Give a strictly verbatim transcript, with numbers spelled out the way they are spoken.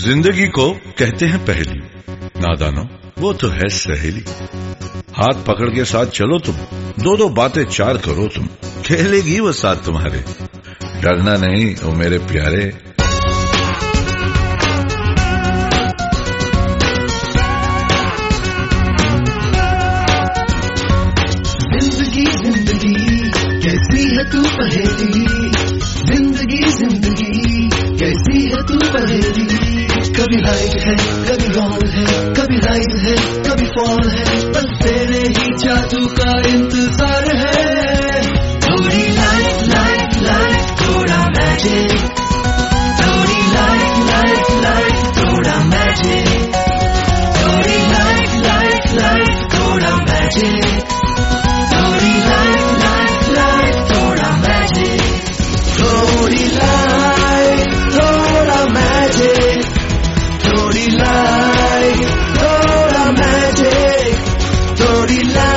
जिंदगी को कहते हैं पहेली, नादानो वो तो है सहेली। हाथ पकड़ के साथ चलो तुम, दो दो बातें चार करो तुम, खेलेगी वो साथ तुम्हारे। डरना नहीं ओ मेरे प्यारे। जिंदगी जिंदगी कैसी है तू पहेली, जिंदगी जिंदगी कैसी है तू पहेली। कभी लाइट है कभी रॉन्ग है, कभी राइज है कभी फॉल है, बस तेरे ही जादू का इंतजार है। थोड़ी लाइट लाइट लाइट थोड़ा मैजिक, थोड़ी लाइट लाइट लाइट थोड़ा मैजिक, थोड़ी लाइट लाइट लाइट थोड़ा मैजिक, थोड़ी लाइट लाइट लाइट थोड़ा मैजिक, थोड़ी लाइट थोड़ा मैजिक, थोड़ी लाइट थोड़ा मैजिक, थोड़ी लाइट